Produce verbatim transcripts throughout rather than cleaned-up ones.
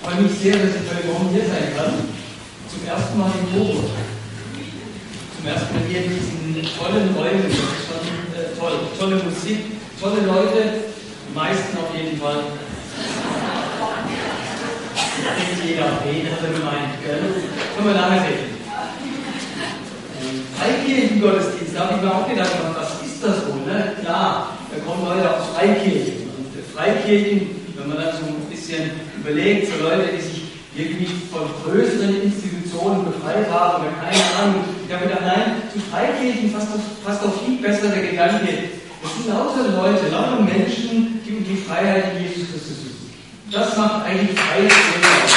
Ich freue mich sehr, dass ich heute Morgen hier sein kann. Zum ersten Mal in Coburg. Zum ersten Mal hier in diesen tollen Räumen. Das ist schon äh, toll. Tolle Musik, tolle Leute. Die meisten auf jeden Fall. Nicht jeder, jeder hat er gemeint. Können wir nachher sehen. Freikirchen-Gottesdienst, da habe ich mir auch gedacht, was ist das wohl? Ne? Klar, da kommen Leute aus Freikirchen. Und Freikirchen, wenn man dann so ein bisschen überlegt, so Leute, die sich irgendwie von größeren Institutionen befreit haben oder keine Ahnung, ich habe gedacht, nein, zu Freikirchen passt doch, passt doch viel besser der Gedanke. Es sind lauter Leute, lauter Menschen, die um die Freiheit in Jesus Christus suchen. Das macht eigentlich Freikirchen aus.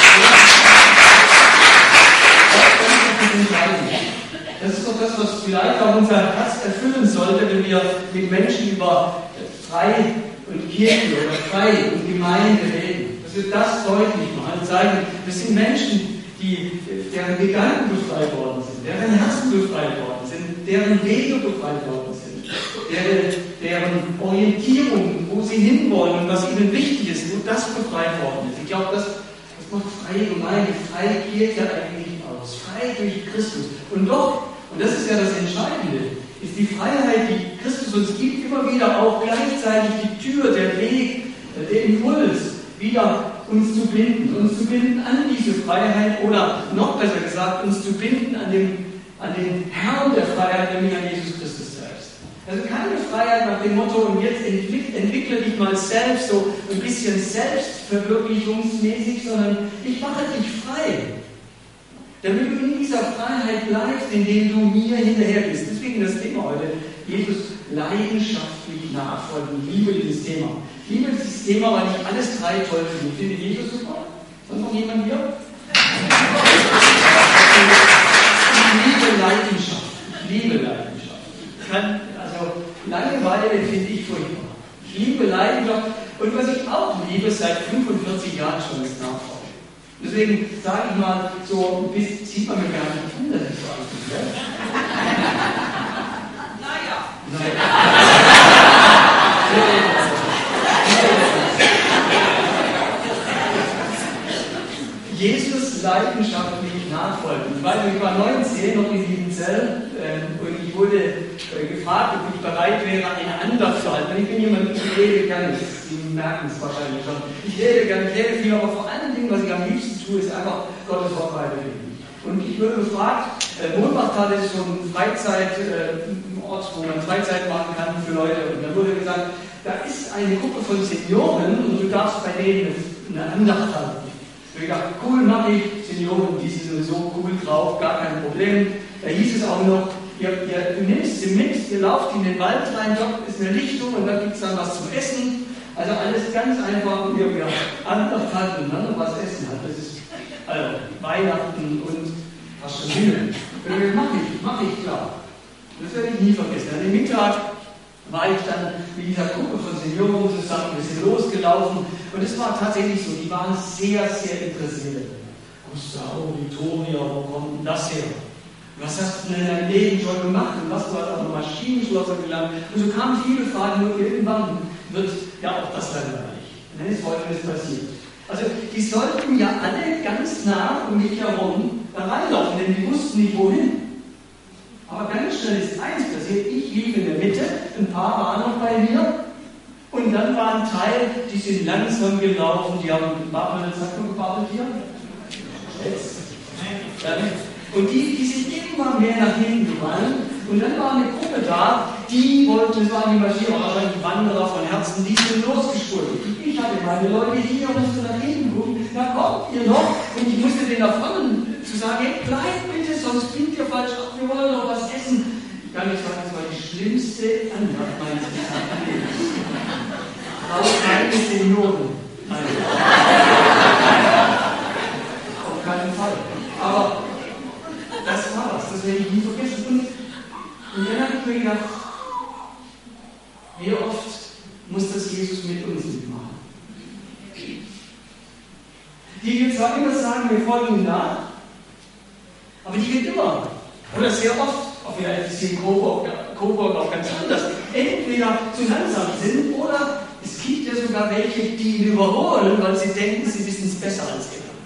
Das ist doch das, was vielleicht auch unser Herz erfüllen sollte, wenn wir mit Menschen über Frei und Kirche oder Frei und Gemeinde reden. Dass wir das deutlich machen und sagen, das sind Menschen, die, deren Gedanken befreit worden sind, deren Herzen befreit worden sind, deren Wege befreit worden sind, deren, deren Orientierung, wo sie hinwollen und was ihnen wichtig ist, wo das befreit worden ist. Ich glaube, das, das macht freie Gemeinde, freie Kirche eigentlich aus. Frei durch Christus. Und doch, und das ist ja das Entscheidende, ist die Freiheit, die Christus uns gibt, immer wieder auch gleichzeitig die Tür, der Weg, der Impuls, wieder uns zu binden, uns zu binden an diese Freiheit oder noch besser gesagt, uns zu binden an den, an den Herrn der Freiheit, nämlich an Jesus Christus selbst. Also keine Freiheit nach dem Motto, und jetzt entwick, entwickle dich mal selbst, so ein bisschen selbstverwirklichungsmäßig, sondern ich mache dich frei. Damit du in dieser Freiheit bleibst, indem du mir hinterher bist. Deswegen das Thema heute, Jesus leidenschaftlich nachfolgen. Ich liebe dieses Thema. Ich liebe dieses Thema, weil ich alles drei toll finde. Ich finde Jesus super. Sonst noch jemand hier? Ich liebe Leidenschaft. Ich liebe Leidenschaft. Ich kann, also Langeweile finde ich furchtbar. Ich liebe Leidenschaft. Und was ich auch liebe, seit fünfundvierzig Jahren schon, ist Nachfolge. Deswegen sage ich mal, so ein bisschen, sieht man mir gar nicht an, dass ich so angucke. Ja? Naja. Naja. Jesus leidenschaftlich nachfolgen. Ich weiß, ich war neunzehn, noch in Liebenzell, äh, und ich wurde äh, gefragt, ob ich bereit wäre, eine Andacht zu halten. Ich bin jemand, ich rede gerne, Sie merken es wahrscheinlich schon. Ich rede gerne, ich rede viel, aber vor allen Dingen, was ich am liebsten tue, ist einfach Gottes Wort weitergeben. Und ich wurde gefragt, äh, Mondbachtal ist so ein Freizeit, äh, ein Ort, wo man Freizeit machen kann für Leute. Und dann wurde gesagt, da ist eine Gruppe von Senioren und du darfst bei denen eine Andacht halten. Ich habe gedacht, cool, mache ich, Senioren, die sind sowieso cool drauf, gar kein Problem. Da hieß es auch noch, ihr, ihr, du nimmst sie mit, ihr lauft in den Wald rein, dort ist eine Lichtung und da gibt es dann was zum Essen. Also alles ganz einfach, und wir, wir Andacht halten und dann noch was essen hat. Das ist also Weihnachten und was schon wieder. Das mache ich, mache ich klar. Das werde ich nie vergessen. An dem Mittag war ich dann mit dieser Gruppe von Senioren zusammen, wir sind losgelaufen und es war tatsächlich so, die waren sehr, sehr interessiert. Gustavo, Vittoria, wo kommt denn das her? Was hast du denn in deinem Leben schon gemacht und was, du hast auch noch Maschinenschlosser gelernt? Und so kamen viele Fragen und irgendwann wird ja auch das langweilig. Dann ist Folgendes passiert. Also die sollten ja alle ganz nah um mich herum da reinlaufen, denn die wussten nicht wohin. Aber ganz schnell ist eins passiert, ich lief in der Mitte, ein paar waren noch bei mir und dann war ein Teil, die sind langsam gelaufen, die haben gebabbelt, sagt man gebabbelt hier? Jetzt? Und die, die sind immer mehr nach hinten gefallen und dann war eine Gruppe da, die wollten, das waren die Maschinen, wahrscheinlich Wanderer von Herzen, die sind losgespult. Ich hatte meine Leute hier, musste nach hinten gucken, da kommt ihr noch und ich musste den da vorne zu sagen, hey, bleibt bitte, sonst bringt ihr falsch ab, wir wollen noch was essen. Ich kann nicht sagen, das war die schlimmste Andacht meines gesamten Lebens. Auch keine Senioren. Auf keinen Fall. Aber das war was, das werde ich nie vergessen. Und, und dann habe ich mir gedacht, wie oft muss das Jesus mit uns mitmachen? Die wir zwar immer sagen, wir folgen ihm nach, aber die wird immer, oder sehr oft, auch wieder F C Coburg, Coburg auch ganz anders, entweder zu langsam sind oder es gibt ja sogar welche, die ihn überholen, weil sie denken, sie wissen es besser als er.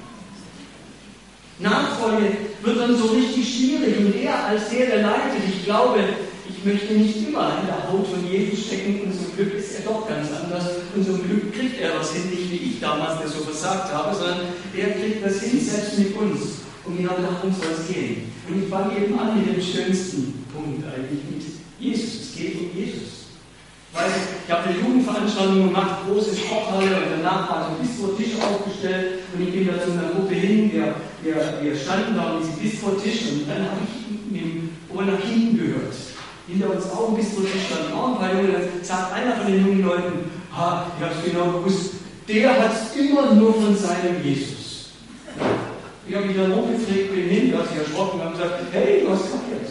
Nachfolge wird dann so richtig schwierig und er als der, der leitet, ich glaube, ich möchte nicht immer in der Haut von Jesus stecken und zum Glück ist er doch ganz anders und zum Glück kriegt er das hin, nicht wie ich damals das so versagt habe, sondern er kriegt das hin, selbst mit uns. Und genau darum soll es gehen. Und ich fange eben an mit dem schönsten Punkt eigentlich, mit Jesus. Es geht um Jesus. Weil ich habe eine Jugendveranstaltung gemacht, große Sporthalle und danach war so ein Bistro-Tisch aufgestellt und ich bin da zu einer Gruppe hin, wir, wir, wir standen da an diesem Bistro-Tisch und dann habe ich mit dem Ohr nach hinten gehört. Hinter uns auch ein Bistro-Tisch standen auch ein paar Junge, dann sagt einer von den jungen Leuten, ha, ich habe es genau gewusst, der hat es immer nur von seinem Jesus. Ich habe mich dann rumgepflegt, bin hin, da hat sich erschrocken und habe gesagt, hey, du hast kapiert.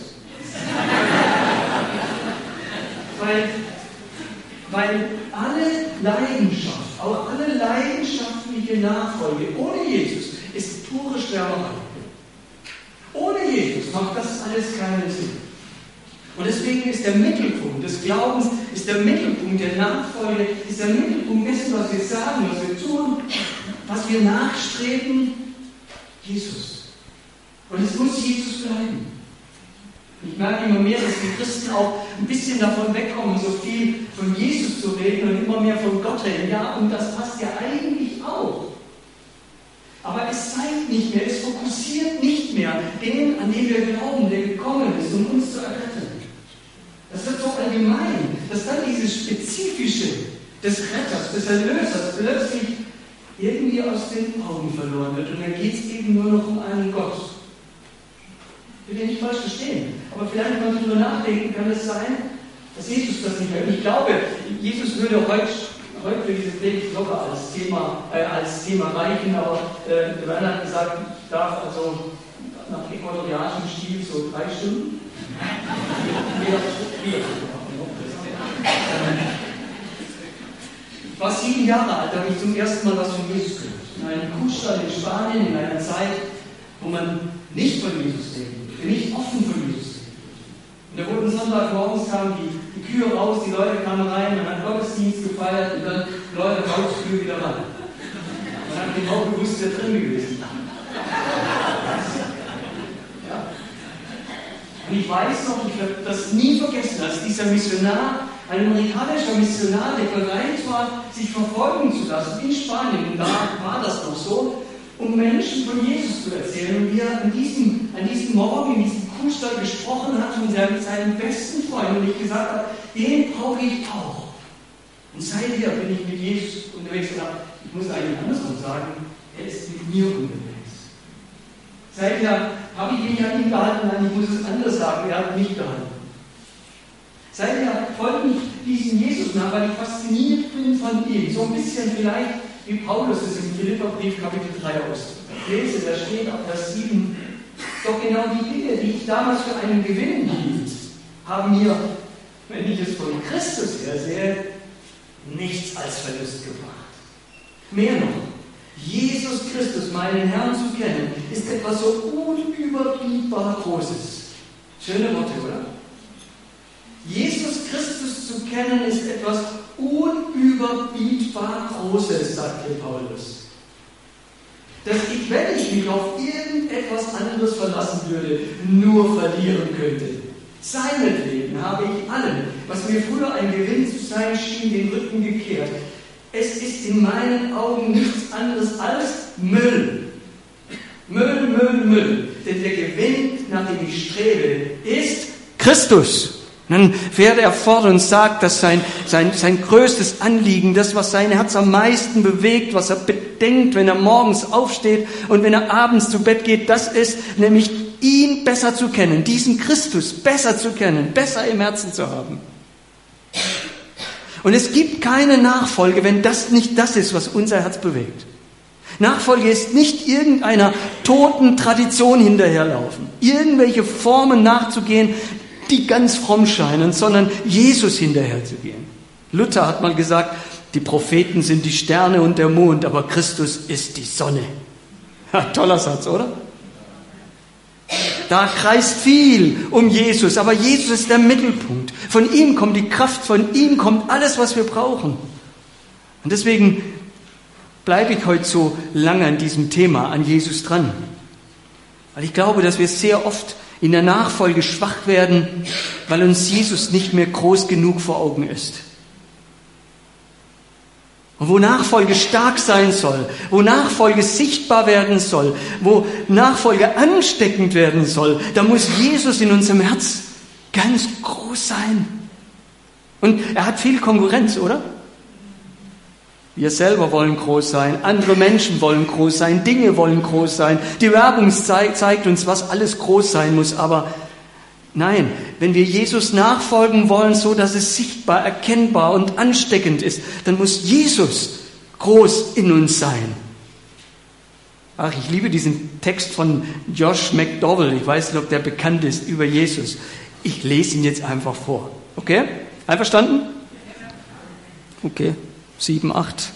weil, weil alle Leidenschaft, auch alle leidenschaftliche Nachfolge ohne Jesus ist pure Schwärmerei. Ohne Jesus macht das alles keinen Sinn. Und deswegen ist der Mittelpunkt des Glaubens, ist der Mittelpunkt der Nachfolge, ist der Mittelpunkt dessen, was wir sagen, was wir tun, was wir nachstreben, Jesus. Und es muss Jesus bleiben. Ich merke immer mehr, dass die Christen auch ein bisschen davon wegkommen, so viel von Jesus zu reden und immer mehr von Gott reden. Ja, und das passt ja eigentlich auch. Aber es zeigt nicht mehr, es fokussiert nicht mehr den, an den wir glauben, der gekommen ist, um uns zu erretten. Das wird so allgemein, dass dann dieses Spezifische des Retters, des Erlösers plötzlich irgendwie aus den Augen verloren wird. Und dann geht es eben nur noch um einen Gott. Ich will den nicht falsch verstehen, aber vielleicht mal darüber nachdenken, kann es sein, dass Jesus das nicht mehr. Ich glaube, Jesus würde heute, heute für diese Predigt locker als Thema, äh, als Thema reichen, aber äh, Werner hat gesagt, ich darf also nach ecuadorianischem Stil so drei Stunden. Ich war sieben Jahre alt, da habe ich zum ersten Mal was von Jesus gehört. In einem Kuhstall in Spanien, in einer Zeit, wo man nicht von Jesus denkt. Nicht offen für Jesus. Und da wurden Sonntagmorgens kamen die, die Kühe raus, die Leute kamen rein, man hat Gottesdienst gefeiert und dann Leute raus, Kühe wieder rein. Man hat genau gewusst, wer drin gewesen. Ja. Und ich weiß noch, ich habe das nie vergessen, als dieser Missionar, ein amerikanischer Missionar, der bereit war, sich verfolgen zu lassen in Spanien, und da war das noch so, um Menschen von Jesus zu erzählen. Und wie er an diesem, an diesem Morgen in diesem Kuhstall gesprochen hat von seinem, seinem besten Freund und ich gesagt habe, den brauche ich auch. Und seither bin ich mit Jesus unterwegs. Oder ich muss eigentlich andersrum sagen, er ist mit mir unterwegs. Seither habe ich mich an ihn gehalten, nein, ich muss es anders sagen, er hat mich gehalten. Seither folge ich diesem Jesus nach, weil ich fasziniert bin von ihm. So ein bisschen vielleicht wie Paulus es im Philipperbrief Kapitel drei ausdrückt. Ich lese, da steht ab Vers sieben, doch genau die Dinge, die ich damals für einen Gewinn hielt, haben mir, wenn ich es von Christus her sehe, nichts als Verlust gebracht. Mehr noch, Jesus Christus, meinen Herrn zu kennen, ist etwas so unüberbietbar Großes. Schöne Worte, oder? Jesus Christus zu kennen ist etwas unüberbietbar Großes, sagt hier Paulus. Dass ich, wenn ich mich auf irgendetwas anderes verlassen würde, nur verlieren könnte. Seinetwegen habe ich allen, was mir früher ein Gewinn zu sein schien, den Rücken gekehrt. Es ist in meinen Augen nichts anderes als Müll. Müll, Müll, Müll. Denn der Gewinn, nach dem ich strebe, ist Christus. Dann fährt er fort und sagt, dass sein, sein, sein größtes Anliegen, das, was sein Herz am meisten bewegt, was er bedenkt, wenn er morgens aufsteht und wenn er abends zu Bett geht, das ist nämlich ihn besser zu kennen, diesen Christus besser zu kennen, besser im Herzen zu haben. Und es gibt keine Nachfolge, wenn das nicht das ist, was unser Herz bewegt. Nachfolge ist nicht irgendeiner toten Tradition hinterherlaufen, irgendwelche Formen nachzugehen, die ganz fromm scheinen, sondern Jesus hinterherzugehen. Luther hat mal gesagt, die Propheten sind die Sterne und der Mond, aber Christus ist die Sonne. Ja, toller Satz, oder? Da kreist viel um Jesus, aber Jesus ist der Mittelpunkt. Von ihm kommt die Kraft, von ihm kommt alles, was wir brauchen. Und deswegen bleibe ich heute so lange an diesem Thema, an Jesus dran. Weil ich glaube, dass wir sehr oft in der Nachfolge schwach werden, weil uns Jesus nicht mehr groß genug vor Augen ist. Und wo Nachfolge stark sein soll, wo Nachfolge sichtbar werden soll, wo Nachfolge ansteckend werden soll, da muss Jesus in unserem Herz ganz groß sein. Und er hat viel Konkurrenz, oder? Wir selber wollen groß sein, andere Menschen wollen groß sein, Dinge wollen groß sein. Die Werbung zeigt, zeigt uns, was alles groß sein muss. Aber nein, wenn wir Jesus nachfolgen wollen, so dass es sichtbar, erkennbar und ansteckend ist, dann muss Jesus groß in uns sein. Ach, ich liebe diesen Text von Josh McDowell. Ich weiß nicht, ob der bekannt ist über Jesus. Ich lese ihn jetzt einfach vor. Okay? Einverstanden? Okay. Sieben, acht.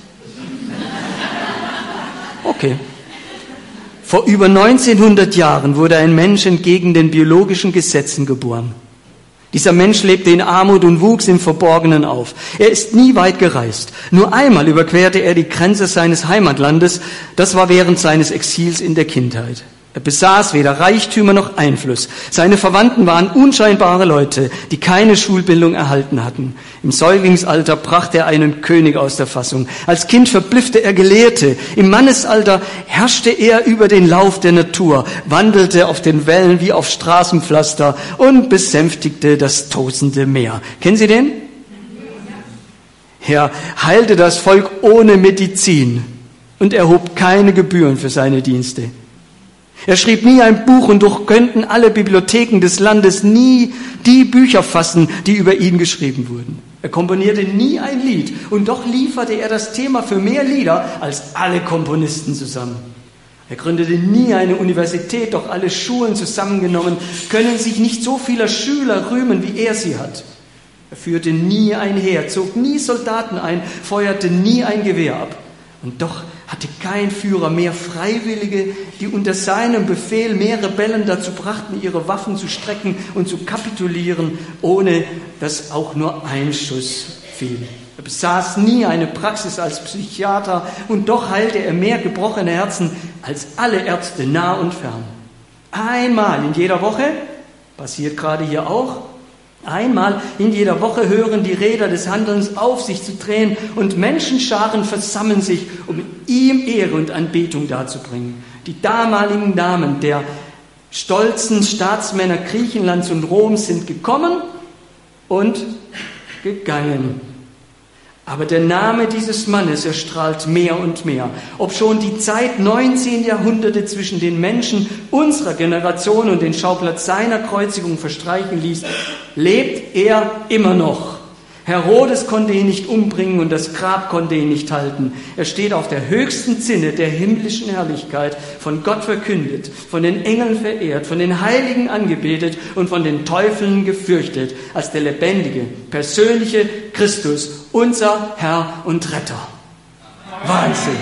Okay. Vor über neunzehnhundert Jahren wurde ein Mensch entgegen den biologischen Gesetzen geboren. Dieser Mensch lebte in Armut und wuchs im Verborgenen auf. Er ist nie weit gereist. Nur einmal überquerte er die Grenze seines Heimatlandes. Das war während seines Exils in der Kindheit. Er besaß weder Reichtümer noch Einfluss. Seine Verwandten waren unscheinbare Leute, die keine Schulbildung erhalten hatten. Im Säuglingsalter brachte er einen König aus der Fassung. Als Kind verblüffte er Gelehrte. Im Mannesalter herrschte er über den Lauf der Natur, wandelte auf den Wellen wie auf Straßenpflaster und besänftigte das tosende Meer. Kennen Sie den? Er heilte das Volk ohne Medizin und erhob keine Gebühren für seine Dienste. Er schrieb nie ein Buch und doch könnten alle Bibliotheken des Landes nie die Bücher fassen, die über ihn geschrieben wurden. Er komponierte nie ein Lied und doch lieferte er das Thema für mehr Lieder als alle Komponisten zusammen. Er gründete nie eine Universität, doch alle Schulen zusammengenommen können sich nicht so vieler Schüler rühmen, wie er sie hat. Er führte nie ein Heer, zog nie Soldaten ein, feuerte nie ein Gewehr ab. Und doch hatte kein Führer mehr Freiwillige, die unter seinem Befehl mehr Rebellen dazu brachten, ihre Waffen zu strecken und zu kapitulieren, ohne dass auch nur ein Schuss fiel. Er besaß nie eine Praxis als Psychiater und doch heilte er mehr gebrochene Herzen als alle Ärzte nah und fern. Einmal in jeder Woche, passiert gerade hier auch, einmal in jeder Woche hören die Räder des Handelns auf, sich zu drehen und Menschenscharen versammeln sich, um ihm Ehre und Anbetung darzubringen. Die damaligen Namen der stolzen Staatsmänner Griechenlands und Roms sind gekommen und gegangen. Aber der Name dieses Mannes erstrahlt mehr und mehr. Obschon die Zeit neunzehn Jahrhunderte zwischen den Menschen unserer Generation und den Schauplatz seiner Kreuzigung verstreichen ließ, lebt er immer noch. Herodes konnte ihn nicht umbringen und das Grab konnte ihn nicht halten. Er steht auf der höchsten Zinne der himmlischen Herrlichkeit, von Gott verkündet, von den Engeln verehrt, von den Heiligen angebetet und von den Teufeln gefürchtet, als der lebendige, persönliche Christus, unser Herr und Retter. Wahnsinn!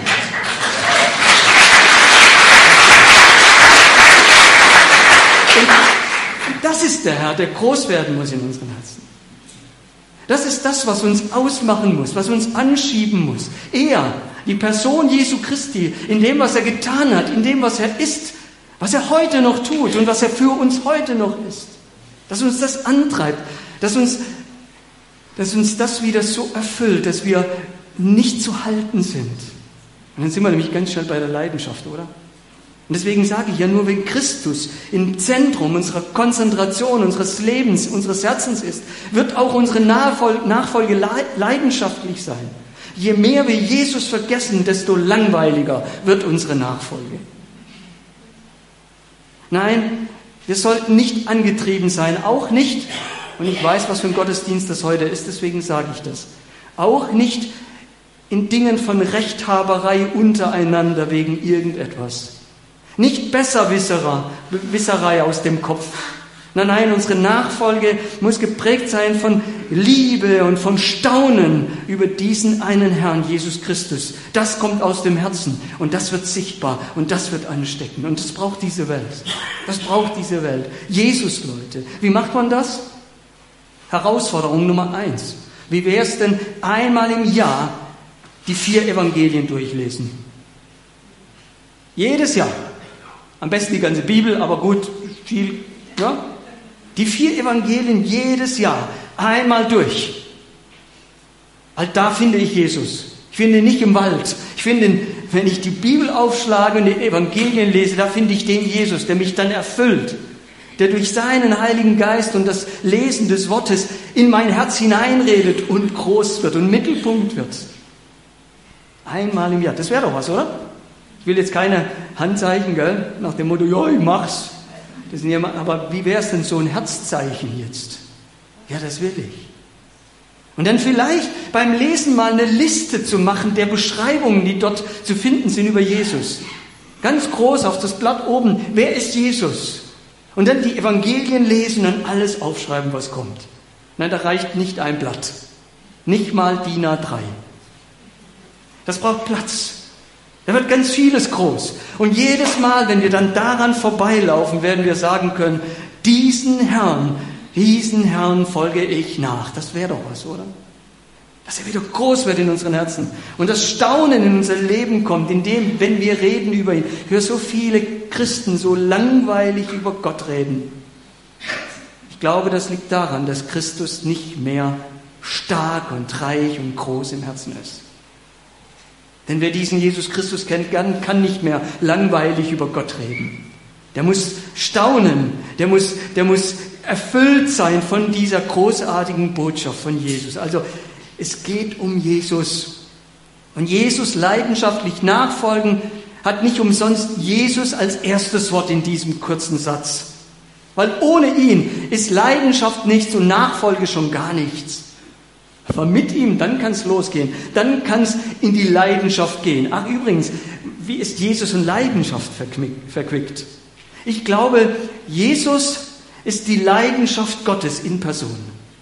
Und das ist der Herr, der groß werden muss in unseren Herzen. Das ist das, was uns ausmachen muss, was uns anschieben muss. Er, die Person Jesu Christi, in dem, was er getan hat, in dem, was er ist, was er heute noch tut und was er für uns heute noch ist. Dass uns das antreibt, dass uns, dass uns das wieder so erfüllt, dass wir nicht zu halten sind. Und dann sind wir nämlich ganz schnell bei der Leidenschaft, oder? Und deswegen sage ich ja, nur wenn Christus im Zentrum unserer Konzentration, unseres Lebens, unseres Herzens ist, wird auch unsere Nachfolge leidenschaftlich sein. Je mehr wir Jesus vergessen, desto langweiliger wird unsere Nachfolge. Nein, wir sollten nicht angetrieben sein, auch nicht, und ich weiß, was für ein Gottesdienst das heute ist, deswegen sage ich das, auch nicht in Dingen von Rechthaberei untereinander wegen irgendetwas. Nicht Besserwisserei aus dem Kopf. Nein, nein, unsere Nachfolge muss geprägt sein von Liebe und von Staunen über diesen einen Herrn, Jesus Christus. Das kommt aus dem Herzen und das wird sichtbar und das wird anstecken. Und das braucht diese Welt. Das braucht diese Welt. Jesus, Leute. Wie macht man das? Herausforderung Nummer eins. Wie wäre es denn einmal im Jahr die vier Evangelien durchlesen? Jedes Jahr. Am besten die ganze Bibel, aber gut, viel, ja. Die vier Evangelien jedes Jahr, einmal durch. Halt, da finde ich Jesus. Ich finde ihn nicht im Wald. Ich finde ihn, wenn ich die Bibel aufschlage und die Evangelien lese, da finde ich den Jesus, der mich dann erfüllt. Der durch seinen Heiligen Geist und das Lesen des Wortes in mein Herz hineinredet und groß wird und Mittelpunkt wird. Einmal im Jahr. Das wäre doch was, oder? Ich will jetzt keine Handzeichen, gell? Nach dem Motto, ja, ich mach's. Das sind ja, aber wie wäre es denn so ein Herzzeichen jetzt? Ja, das will ich. Und dann vielleicht beim Lesen mal eine Liste zu machen der Beschreibungen, die dort zu finden sind über Jesus. Ganz groß auf das Blatt oben, wer ist Jesus? Und dann die Evangelien lesen und alles aufschreiben, was kommt. Nein, da reicht nicht ein Blatt. Nicht mal D I N A drei. Das braucht Platz. Da wird ganz vieles groß. Und jedes Mal, wenn wir dann daran vorbeilaufen, werden wir sagen können, diesen Herrn, diesen Herrn folge ich nach. Das wäre doch was, oder? Dass er wieder groß wird in unseren Herzen. Und das Staunen in unser Leben kommt, indem, wenn wir reden über ihn. Ich höre so viele Christen so langweilig über Gott reden. Ich glaube, das liegt daran, dass Christus nicht mehr stark und reich und groß im Herzen ist. Denn wer diesen Jesus Christus kennt, kann nicht mehr langweilig über Gott reden. Der muss staunen, der muss, der muss erfüllt sein von dieser großartigen Botschaft von Jesus. Also es geht um Jesus. Und Jesus leidenschaftlich nachfolgen hat nicht umsonst Jesus als erstes Wort in diesem kurzen Satz. Weil ohne ihn ist Leidenschaft nichts und Nachfolge schon gar nichts. Aber mit ihm, dann kann es losgehen. Dann kann es in die Leidenschaft gehen. Ach übrigens, wie ist Jesus in Leidenschaft verquickt? Ich glaube, Jesus ist die Leidenschaft Gottes in Person.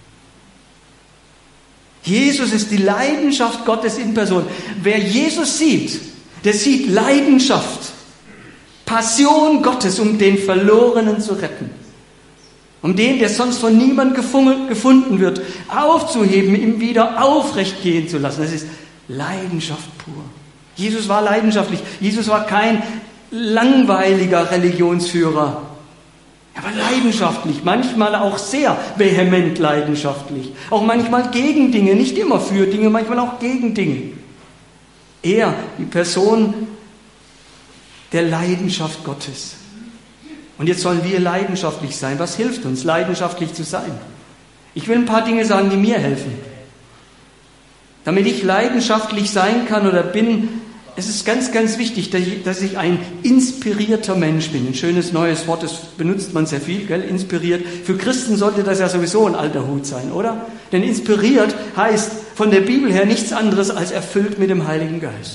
Jesus ist die Leidenschaft Gottes in Person. Wer Jesus sieht, der sieht Leidenschaft, Passion Gottes, um den Verlorenen zu retten. Um den, der sonst von niemand gefunden wird, aufzuheben, ihm wieder aufrecht gehen zu lassen. Das ist Leidenschaft pur. Jesus war leidenschaftlich. Jesus war kein langweiliger Religionsführer. Er war leidenschaftlich, manchmal auch sehr vehement leidenschaftlich. Auch manchmal gegen Dinge, nicht immer für Dinge, manchmal auch gegen Dinge. Er, die Person der Leidenschaft Gottes. Und jetzt sollen wir leidenschaftlich sein. Was hilft uns, leidenschaftlich zu sein? Ich will ein paar Dinge sagen, die mir helfen. Damit ich leidenschaftlich sein kann oder bin, es ist ganz, ganz wichtig, dass ich ein inspirierter Mensch bin. Ein schönes neues Wort, das benutzt man sehr viel, gell? Inspiriert. Für Christen sollte das ja sowieso ein alter Hut sein, oder? Denn inspiriert heißt von der Bibel her nichts anderes als erfüllt mit dem Heiligen Geist.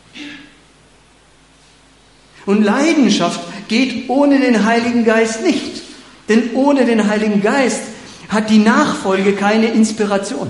Und Leidenschaft geht ohne den Heiligen Geist nicht. Denn ohne den Heiligen Geist hat die Nachfolge keine Inspiration.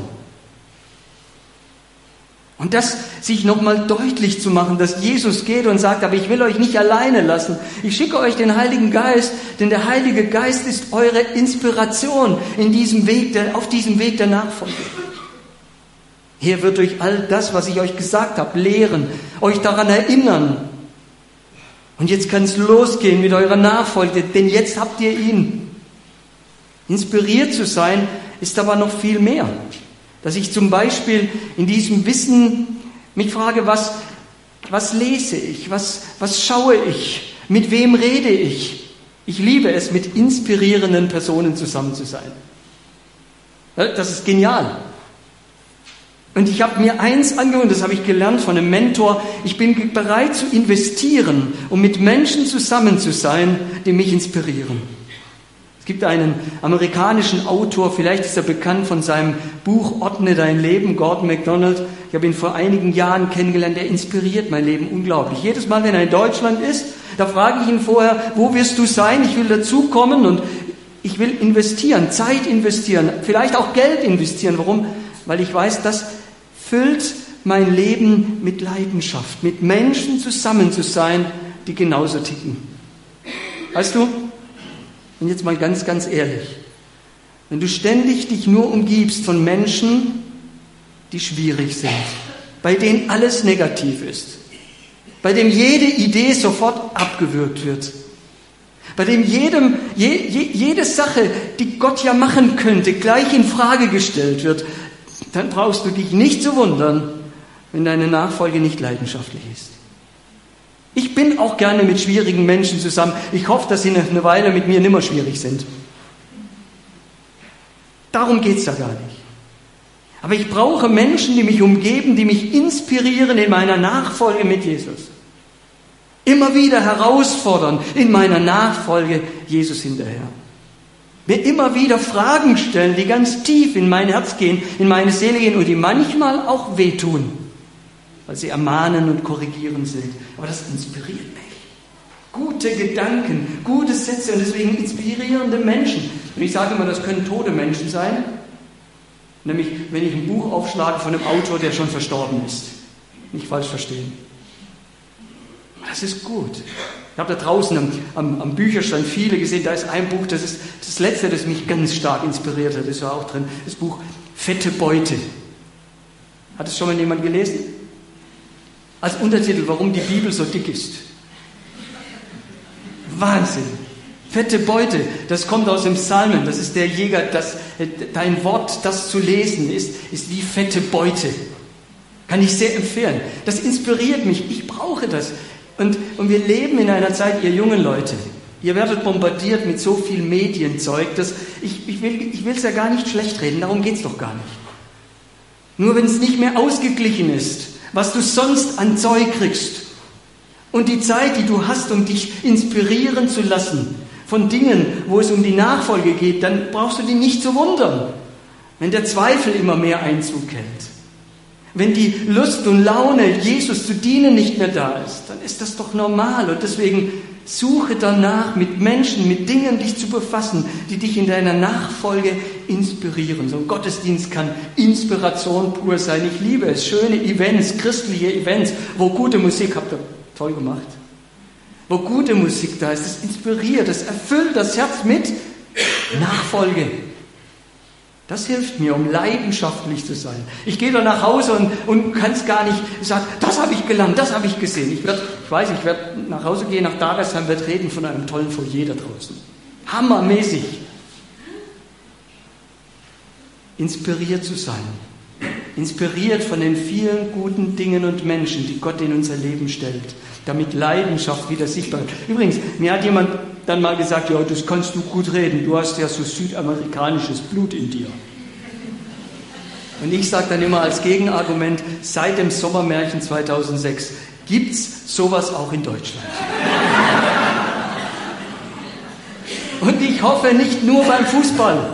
Und das sich nochmal deutlich zu machen, dass Jesus geht und sagt, aber ich will euch nicht alleine lassen. Ich schicke euch den Heiligen Geist, denn der Heilige Geist ist eure Inspiration in diesem Weg, der, auf diesem Weg der Nachfolge. Er wird euch all das, was ich euch gesagt habe, lehren, euch daran erinnern. Und jetzt kann es losgehen mit eurer Nachfolge, denn jetzt habt ihr ihn. Inspiriert zu sein ist aber noch viel mehr. Dass ich zum Beispiel in diesem Wissen mich frage, was, was lese ich, was, was schaue ich, mit wem rede ich. Ich liebe es, mit inspirierenden Personen zusammen zu sein. Das ist genial. Und ich habe mir eins angewöhnt, das habe ich gelernt von einem Mentor, ich bin bereit zu investieren, um mit Menschen zusammen zu sein, die mich inspirieren. Es gibt einen amerikanischen Autor, vielleicht ist er bekannt von seinem Buch Ordne dein Leben, Gordon MacDonald. Ich habe ihn vor einigen Jahren kennengelernt, der inspiriert mein Leben unglaublich. Jedes Mal, wenn er in Deutschland ist, da frage ich ihn vorher, wo wirst du sein? Ich will dazukommen und ich will investieren, Zeit investieren, vielleicht auch Geld investieren. Warum? Weil ich weiß, das füllt mein Leben mit Leidenschaft, mit Menschen zusammen zu sein, die genauso ticken. Weißt du? Und jetzt mal ganz, ganz ehrlich. Wenn du ständig dich nur umgibst von Menschen, die schwierig sind, bei denen alles negativ ist, bei dem jede Idee sofort abgewürgt wird, bei dem jedem, je, je, jede Sache, die Gott ja machen könnte, gleich in Frage gestellt wird, dann brauchst du dich nicht zu wundern, wenn deine Nachfolge nicht leidenschaftlich ist. Ich bin auch gerne mit schwierigen Menschen zusammen. Ich hoffe, dass sie eine Weile mit mir nimmer schwierig sind. Darum geht's da gar nicht. Aber ich brauche Menschen, die mich umgeben, die mich inspirieren in meiner Nachfolge mit Jesus. Immer wieder herausfordern in meiner Nachfolge Jesus hinterher. Mir immer wieder Fragen stellen, die ganz tief in mein Herz gehen, in meine Seele gehen und die manchmal auch wehtun, weil sie ermahnen und korrigieren sind. Aber das inspiriert mich. Gute Gedanken, gute Sätze und deswegen inspirierende Menschen. Und ich sage immer, das können tote Menschen sein. Nämlich, wenn ich ein Buch aufschlage von einem Autor, der schon verstorben ist. Nicht falsch verstehen. Das ist gut. Ich habe da draußen am, am, am Bücherstand viele gesehen, da ist ein Buch, das ist das letzte, das mich ganz stark inspiriert hat, das war auch drin, das Buch Fette Beute. Hat es schon mal jemand gelesen? Als Untertitel, warum die Bibel so dick ist. Wahnsinn. Fette Beute, das kommt aus dem Psalmen, das ist der Jäger, das, dein Wort, das zu lesen ist, ist wie fette Beute. Kann ich sehr empfehlen. Das inspiriert mich, ich brauche das. Und, und wir leben in einer Zeit, ihr jungen Leute, ihr werdet bombardiert mit so viel Medienzeug, dass ich, ich will ich will es ja gar nicht schlecht reden, darum geht es doch gar nicht. Nur wenn es nicht mehr ausgeglichen ist, was du sonst an Zeug kriegst und die Zeit, die du hast, um dich inspirieren zu lassen von Dingen, wo es um die Nachfolge geht, dann brauchst du dich nicht zu wundern, wenn der Zweifel immer mehr Einzug hält. Wenn die Lust und Laune, Jesus zu dienen, nicht mehr da ist, dann ist das doch normal. Und deswegen suche danach, mit Menschen, mit Dingen dich zu befassen, die dich in deiner Nachfolge inspirieren. So ein Gottesdienst kann Inspiration pur sein. Ich liebe es. Schöne Events, christliche Events, wo gute Musik, habt ihr toll gemacht, wo gute Musik da ist. Das inspiriert, das erfüllt das Herz mit Nachfolge. Das hilft mir, um leidenschaftlich zu sein. Ich gehe da nach Hause und, und kann es gar nicht sagen, das habe ich gelernt, das habe ich gesehen. Ich, werd, ich weiß, ich werde nach Hause gehen, nach Dagesheim, werde reden von einem tollen Foyer da draußen. Hammermäßig. Inspiriert zu sein. Inspiriert von den vielen guten Dingen und Menschen, die Gott in unser Leben stellt. Damit Leidenschaft wieder sichtbar wird. Übrigens, mir hat jemand dann mal gesagt, ja, das kannst du gut reden, du hast ja so südamerikanisches Blut in dir. Und ich sage dann immer als Gegenargument, seit dem Sommermärchen zweitausendsechs gibt es sowas auch in Deutschland. Und ich hoffe nicht nur beim Fußball.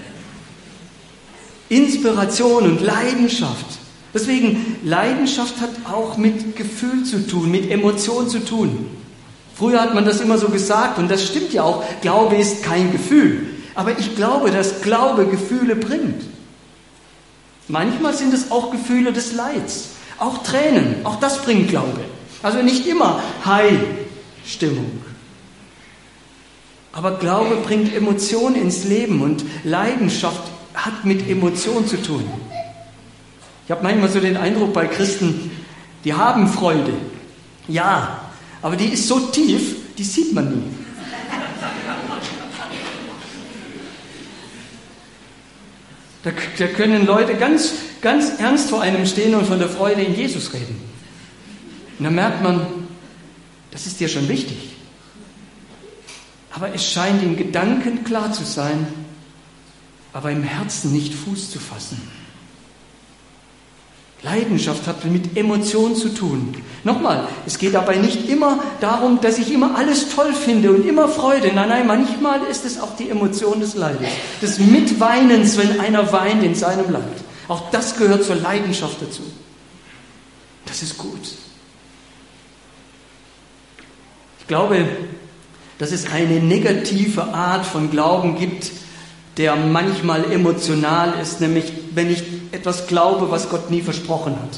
Inspiration und Leidenschaft. Deswegen, Leidenschaft hat auch mit Gefühl zu tun, mit Emotion zu tun. Früher hat man das immer so gesagt und das stimmt ja auch. Glaube ist kein Gefühl. Aber ich glaube, dass Glaube Gefühle bringt. Manchmal sind es auch Gefühle des Leids. Auch Tränen, auch das bringt Glaube. Also nicht immer High-Stimmung. Aber Glaube bringt Emotion ins Leben und Leidenschaft hat mit Emotion zu tun. Ich habe manchmal so den Eindruck bei Christen, die haben Freude. Ja, aber die ist so tief, die sieht man nie. Da, da können Leute ganz, ganz ernst vor einem stehen und von der Freude in Jesus reden. Und dann merkt man, das ist dir schon wichtig. Aber es scheint in Gedanken klar zu sein, aber im Herzen nicht Fuß zu fassen. Leidenschaft hat mit Emotionen zu tun. Nochmal, es geht dabei nicht immer darum, dass ich immer alles toll finde und immer Freude. Nein, nein, manchmal ist es auch die Emotion des Leides. Des Mitweinens, wenn einer weint in seinem Leid. Auch das gehört zur Leidenschaft dazu. Das ist gut. Ich glaube, dass es eine negative Art von Glauben gibt, der manchmal emotional ist, nämlich wenn ich etwas glaube, was Gott nie versprochen hat.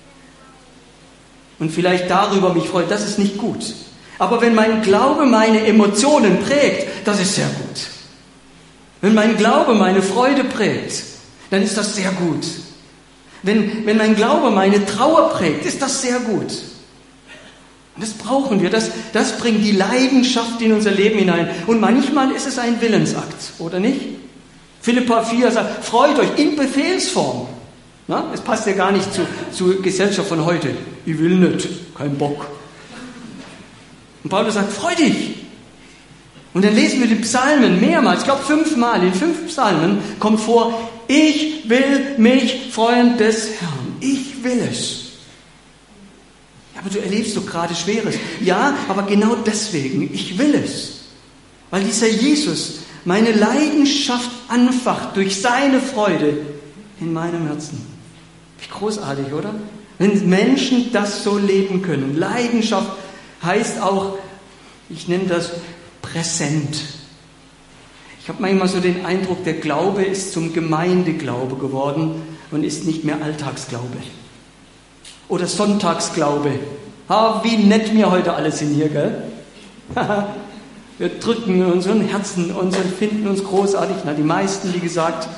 Und vielleicht darüber mich freut, das ist nicht gut. Aber wenn mein Glaube meine Emotionen prägt, das ist sehr gut. Wenn mein Glaube meine Freude prägt, dann ist das sehr gut. Wenn, wenn mein Glaube meine Trauer prägt, ist das sehr gut. Und das brauchen wir, das, das bringt die Leidenschaft in unser Leben hinein. Und manchmal ist es ein Willensakt, oder nicht? Philipper vier sagt, freut euch in Befehlsform. Na, es passt ja gar nicht zu, zur Gesellschaft von heute. Ich will nicht, kein Bock. Und Paulus sagt, freu dich. Und dann lesen wir die Psalmen mehrmals, ich glaube fünfmal, in fünf Psalmen kommt vor, ich will mich freuen des Herrn. Ich will es. Ja, aber du erlebst doch gerade Schweres. Ja, aber genau deswegen, ich will es. Weil dieser Jesus meine Leidenschaft anfacht durch seine Freude in meinem Herzen. Wie großartig, oder? Wenn Menschen das so leben können. Leidenschaft heißt auch, ich nenne das präsent. Ich habe manchmal so den Eindruck, der Glaube ist zum Gemeindeglaube geworden und ist nicht mehr Alltagsglaube. Oder Sonntagsglaube. Ha, wie nett wir heute alle sind hier, gell? Wir drücken unseren Herzen und finden uns großartig. Na, die meisten, wie gesagt.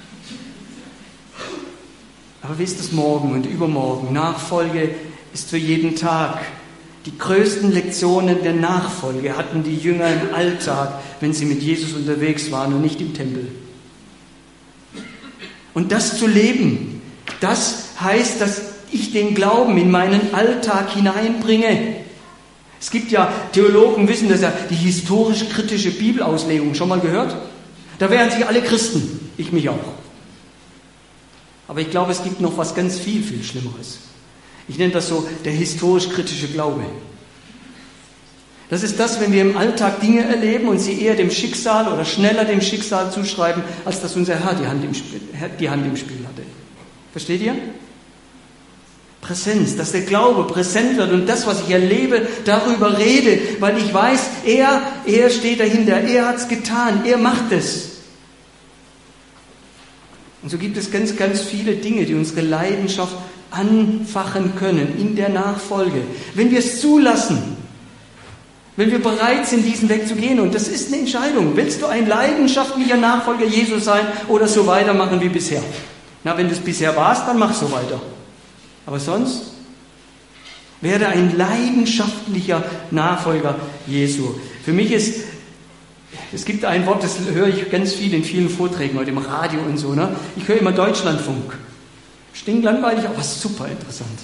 Aber wie ist es morgen und übermorgen? Nachfolge ist für jeden Tag. Die größten Lektionen der Nachfolge hatten die Jünger im Alltag, wenn sie mit Jesus unterwegs waren und nicht im Tempel. Und das zu leben, das heißt, dass ich den Glauben in meinen Alltag hineinbringe. Es gibt ja, Theologen wissen das ja, die historisch-kritische Bibelauslegung, schon mal gehört? Da wehren sich alle Christen, ich mich auch. Aber ich glaube, es gibt noch was ganz viel, viel Schlimmeres. Ich nenne das so der historisch-kritische Glaube. Das ist das, wenn wir im Alltag Dinge erleben und sie eher dem Schicksal oder schneller dem Schicksal zuschreiben, als dass unser Herr die Hand im Spiel, die Hand im Spiel hatte. Versteht ihr? Präsenz, dass der Glaube präsent wird und das, was ich erlebe, darüber rede, weil ich weiß, er, er steht dahinter, er hat es getan, er macht es. Und so gibt es ganz, ganz viele Dinge, die unsere Leidenschaft anfachen können in der Nachfolge. Wenn wir es zulassen, wenn wir bereit sind, diesen Weg zu gehen, und das ist eine Entscheidung. Willst du ein leidenschaftlicher Nachfolger Jesus sein oder so weitermachen wie bisher? Na, wenn du es bisher warst, dann mach so weiter. Aber sonst werde ein leidenschaftlicher Nachfolger Jesu. Für mich ist, es gibt ein Wort, das höre ich ganz viel in vielen Vorträgen heute im Radio und so. Ne? Ich höre immer Deutschlandfunk. Stinklangweilig, aber super interessant.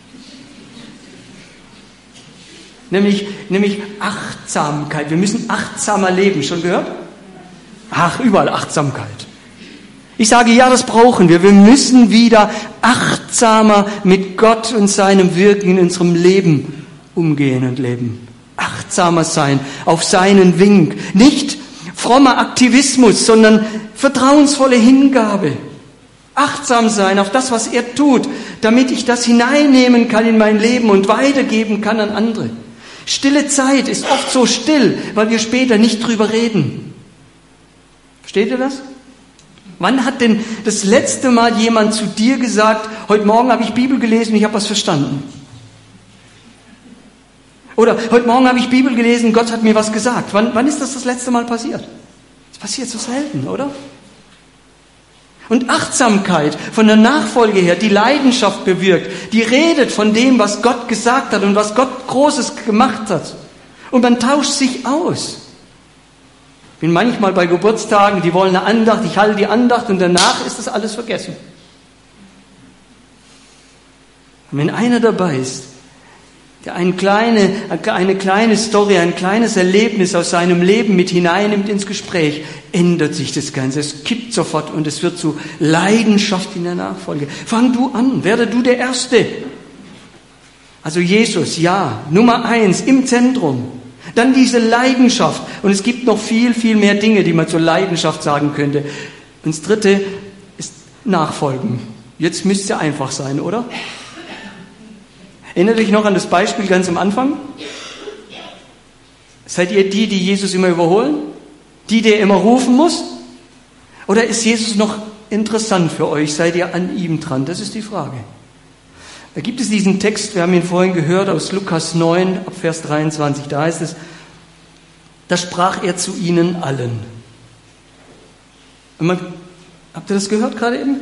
Nämlich, nämlich Achtsamkeit. Wir müssen achtsamer leben. Schon gehört? Ach, überall Achtsamkeit. Ich sage, ja, das brauchen wir. Wir müssen wieder achtsamer mit Gott und seinem Wirken in unserem Leben umgehen und leben. Achtsamer sein auf seinen Wink. Nicht frommer Aktivismus, sondern vertrauensvolle Hingabe. Achtsam sein auf das, was er tut, damit ich das hineinnehmen kann in mein Leben und weitergeben kann an andere. Stille Zeit ist oft so still, weil wir später nicht drüber reden. Versteht ihr das? Wann hat denn das letzte Mal jemand zu dir gesagt, heute Morgen habe ich Bibel gelesen und ich habe was verstanden? Oder heute Morgen habe ich Bibel gelesen, Gott hat mir was gesagt. Wann, wann ist das das letzte Mal passiert? Das passiert so selten, oder? Und Achtsamkeit von der Nachfolge her, die Leidenschaft bewirkt, die redet von dem, was Gott gesagt hat und was Gott Großes gemacht hat. Und man tauscht sich aus. Ich bin manchmal bei Geburtstagen, die wollen eine Andacht, ich halte die Andacht und danach ist das alles vergessen. Und wenn einer dabei ist, der eine kleine, eine kleine Story, ein kleines Erlebnis aus seinem Leben mit hineinnimmt ins Gespräch, ändert sich das Ganze. Es kippt sofort und es wird zu Leidenschaft in der Nachfolge. Fang du an, werde du der Erste. Also Jesus, ja, Nummer eins, im Zentrum. Dann diese Leidenschaft. Und es gibt noch viel, viel mehr Dinge, die man zur Leidenschaft sagen könnte. Und das Dritte ist Nachfolgen. Jetzt müsste es einfach sein, oder? Erinnert euch noch an das Beispiel ganz am Anfang? Seid ihr die, die Jesus immer überholen? Die, die er immer rufen muss? Oder ist Jesus noch interessant für euch? Seid ihr an ihm dran? Das ist die Frage. Da gibt es diesen Text, wir haben ihn vorhin gehört, aus Lukas neun, ab Vers dreiundzwanzig. Da heißt es, da sprach er zu ihnen allen. Und man, habt ihr das gehört gerade eben?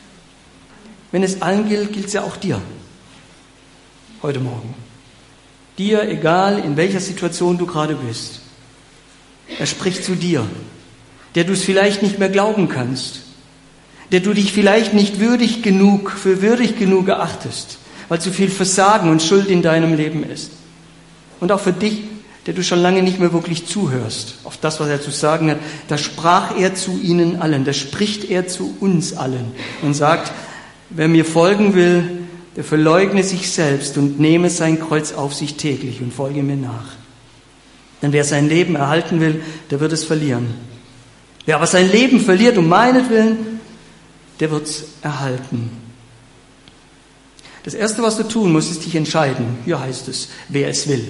Wenn es allen gilt, gilt es ja auch dir. Heute Morgen. Dir, egal in welcher Situation du gerade bist. Er spricht zu dir, der du es vielleicht nicht mehr glauben kannst, der du dich vielleicht nicht würdig genug, für würdig genug erachtest, weil zu viel Versagen und Schuld in deinem Leben ist. Und auch für dich, der du schon lange nicht mehr wirklich zuhörst, auf das, was er zu sagen hat, da sprach er zu ihnen allen, da spricht er zu uns allen und sagt, wer mir folgen will, der verleugne sich selbst und nehme sein Kreuz auf sich täglich und folge mir nach. Denn wer sein Leben erhalten will, der wird es verlieren. Wer aber sein Leben verliert um meinetwillen, der wird es erhalten. Das Erste, was du tun musst, ist dich entscheiden. Hier heißt es, wer es will.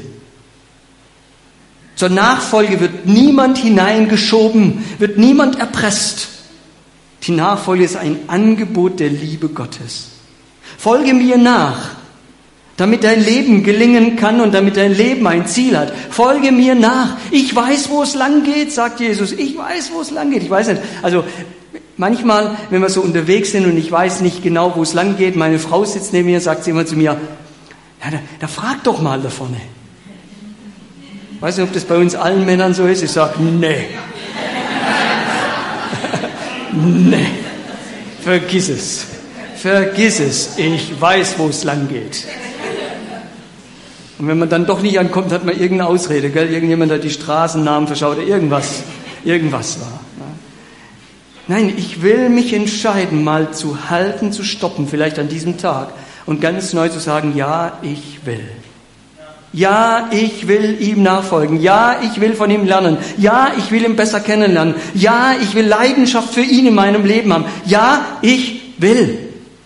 Zur Nachfolge wird niemand hineingeschoben, wird niemand erpresst. Die Nachfolge ist ein Angebot der Liebe Gottes. Folge mir nach, damit dein Leben gelingen kann und damit dein Leben ein Ziel hat. Folge mir nach. Ich weiß, wo es lang geht, sagt Jesus. Ich weiß, wo es lang geht. Ich weiß nicht. Also manchmal, wenn wir so unterwegs sind und ich weiß nicht genau, wo es lang geht, meine Frau sitzt neben mir, sagt sie immer zu mir, ja, da, da frag doch mal da vorne. Ich weiß nicht, ob das bei uns allen Männern so ist. Ich sage, nee. nee. Vergiss es. Vergiss es. Ich weiß, wo es lang geht. Und wenn man dann doch nicht ankommt, hat man irgendeine Ausrede, gell? Irgendjemand hat die Straßennamen verschaut oder irgendwas, irgendwas war. Ja. Nein, ich will mich entscheiden, mal zu halten, zu stoppen, vielleicht an diesem Tag und ganz neu zu sagen, ja, ich will. Ja, ich will ihm nachfolgen. Ja, ich will von ihm lernen. Ja, ich will ihn besser kennenlernen. Ja, ich will Leidenschaft für ihn in meinem Leben haben. Ja, ich will.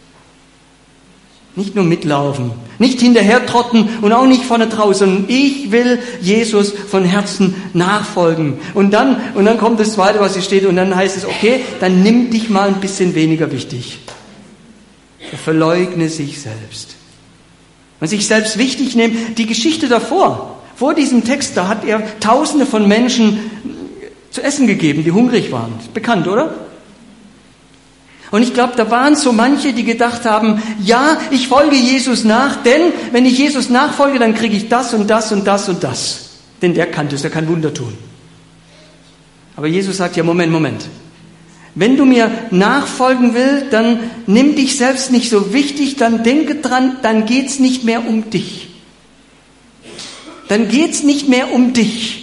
Nicht nur mitlaufen, nicht hinterher trotten und auch nicht vorne draus, sondern ich will Jesus von Herzen nachfolgen. Und dann, und dann kommt das Zweite, was hier steht, und dann heißt es, okay, dann nimm dich mal ein bisschen weniger wichtig. Er verleugne sich selbst. Und sich selbst wichtig nehmen, die Geschichte davor, vor diesem Text, da hat er Tausende von Menschen zu essen gegeben, die hungrig waren. Bekannt, oder? Und ich glaube, da waren so manche, die gedacht haben, ja, ich folge Jesus nach, denn wenn ich Jesus nachfolge, dann kriege ich das und das und das und das. Denn der kann das, der kann Wunder tun. Aber Jesus sagt ja, Moment, Moment. Wenn du mir nachfolgen willst, dann nimm dich selbst nicht so wichtig, dann denke dran, dann geht's nicht mehr um dich. Dann geht's nicht mehr um dich.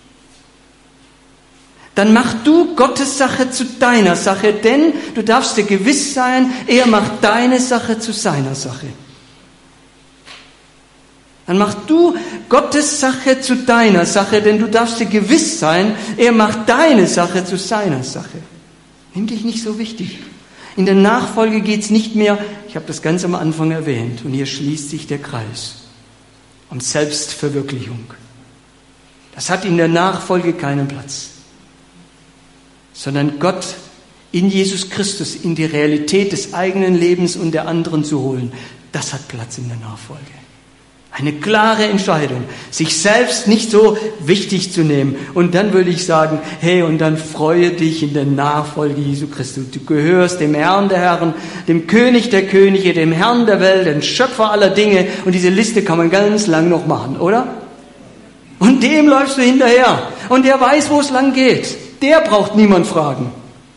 Dann mach du Gottes Sache zu deiner Sache, denn du darfst dir gewiss sein, er macht deine Sache zu seiner Sache. Dann mach du Gottes Sache zu deiner Sache, denn du darfst dir gewiss sein, er macht deine Sache zu seiner Sache. Nimm dich nicht so wichtig. In der Nachfolge geht's nicht mehr, ich habe das ganz am Anfang erwähnt, und hier schließt sich der Kreis, um Selbstverwirklichung. Das hat in der Nachfolge keinen Platz. Sondern Gott in Jesus Christus in die Realität des eigenen Lebens und der anderen zu holen, das hat Platz in der Nachfolge. Eine klare Entscheidung, sich selbst nicht so wichtig zu nehmen. Und dann würde ich sagen, hey, und dann freue dich in der Nachfolge Jesu Christus. Du gehörst dem Herrn der Herren, dem König der Könige, dem Herrn der Welt, dem Schöpfer aller Dinge. Und diese Liste kann man ganz lang noch machen, oder? Und dem läufst du hinterher. Und der weiß, wo es lang geht. Der braucht niemand fragen.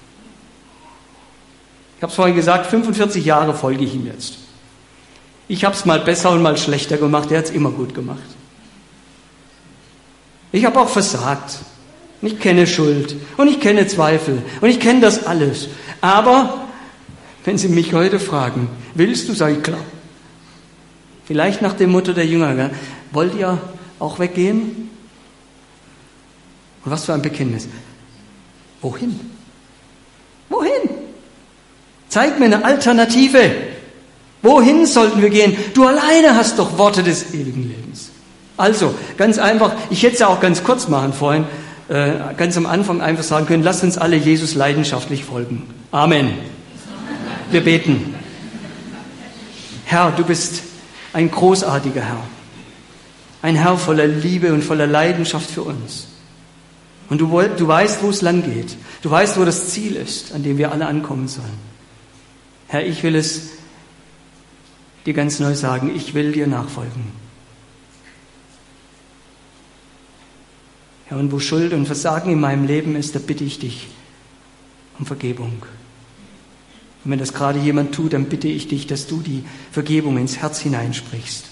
Ich habe es vorhin gesagt, fünfundvierzig Jahre folge ich ihm jetzt. Ich habe es mal besser und mal schlechter gemacht, er hat es immer gut gemacht. Ich habe auch versagt. Ich kenne Schuld und ich kenne Zweifel und ich kenne das alles. Aber wenn Sie mich heute fragen, willst du, sage ich klar. Vielleicht nach dem Motto der Jünger, gell? Wollt ihr auch weggehen? Und was für ein Bekenntnis. Wohin? Wohin? Zeig mir eine Alternative. Wohin sollten wir gehen? Du alleine hast doch Worte des ewigen Lebens. Also, ganz einfach, ich hätte es ja auch ganz kurz machen vorhin, äh, ganz am Anfang einfach sagen können, lasst uns alle Jesus leidenschaftlich folgen. Amen. Wir beten. Herr, du bist ein großartiger Herr. Ein Herr voller Liebe und voller Leidenschaft für uns. Und du, du weißt, wo es lang geht. Du weißt, wo das Ziel ist, an dem wir alle ankommen sollen. Herr, ich will es dir ganz neu sagen, ich will dir nachfolgen. Herr, und wo Schuld und Versagen in meinem Leben ist, da bitte ich dich um Vergebung. Und wenn das gerade jemand tut, dann bitte ich dich, dass du die Vergebung ins Herz hineinsprichst.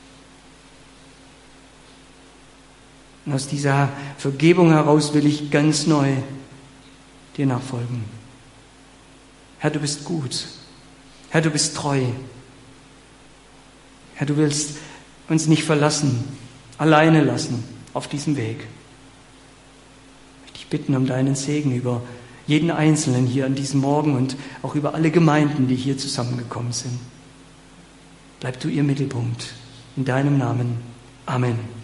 Und aus dieser Vergebung heraus will ich ganz neu dir nachfolgen. Herr, du bist gut. Herr, du bist treu. Herr, du willst uns nicht verlassen, alleine lassen auf diesem Weg. Ich möchte dich bitten um deinen Segen über jeden Einzelnen hier an diesem Morgen und auch über alle Gemeinden, die hier zusammengekommen sind. Bleib du ihr Mittelpunkt. In deinem Namen. Amen.